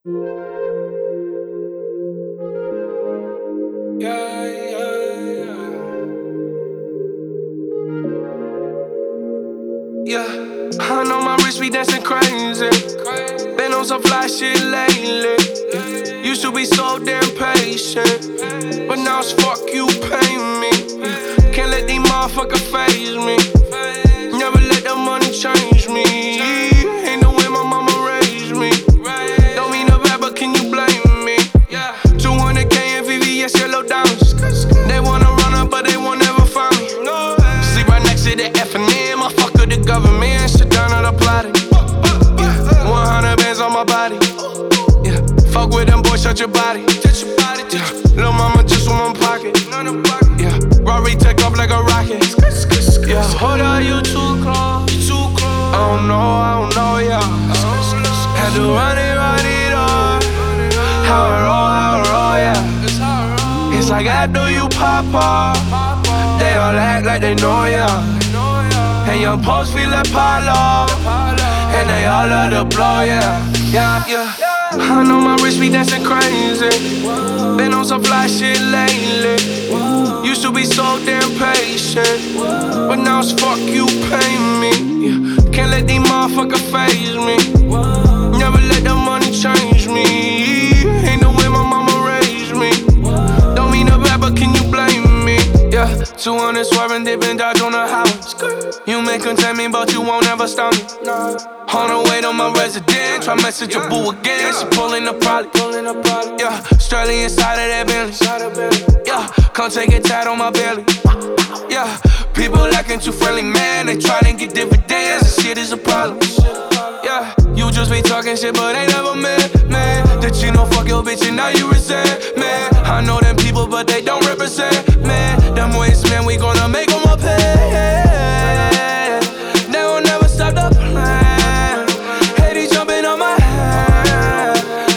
Yeah, yeah, yeah. Yeah, I know my wrist be dancing crazy. Been on some fly shit lately. Used to be so damn patient, but now it's fuck you pay me. Can't let these motherfuckers faze me. Never let the money change me. Ain't the way my mama raised me. Don't mean to bad, but can you blame me? 200K in VVS yellow diamonds. They wanna run up, but they won't ever find me. Sleep right next to the F&M. I fuck with the government. Sit down at the plotting. 100 bands on my body. Yeah, fuck with them boys, shut your body. Lil' mama just in one pocket. Yeah, Rory take off like a rocket. Yeah, hold up, you too close. I don't know, yeah. Had to run it up. How it roll, yeah. It's like after you pop off, they all act like they know, yeah. And your post feel like Palo, and they all love the blow, yeah. I know my wrist be dancing crazy. Been on some fly shit lately. Used to be so damn patient, but now it's fuck you pay me. Can't let these motherfuckers faze me. Never let the money change me. Ain't the way my mama raised me. Don't mean to bad, but can you blame me? Yeah, 200 swerving, dipping, dodge on the house. You may contain me, but you won't ever stop me. On the way to my residence, try message your boo again. She pulling up probably. Yeah, Australian side of that Bentley. Yeah, come take it tight on my belly. Yeah, people acting too friendly, man. They try to get dividends. This shit is a problem. Yeah, you just be talking shit, but ain't never met, man. That you know fuck your bitch and now you resent, man. I know them people, but they don't represent, man. Them ways, man, we gonna make them up pay. They will never stop the plan. Hate jumping on my hand.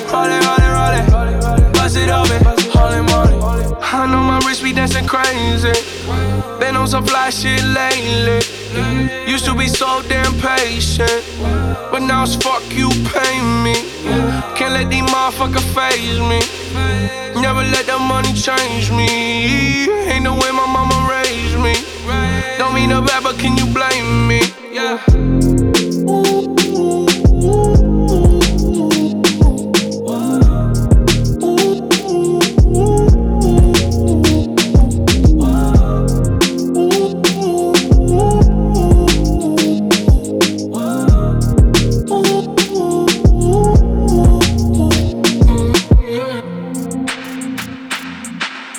Rollin', bust it open, holy moly. I know my wrist be dancing crazy. Been on some fly shit lately. Used to be so damn patient, but now it's fuck you pay me. Can't let these motherfuckers faze me. Never let the money change me. Ain't the way my mama raised me. Don't mean to bad, but can you blame me? Yeah.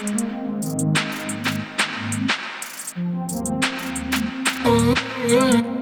Yeah.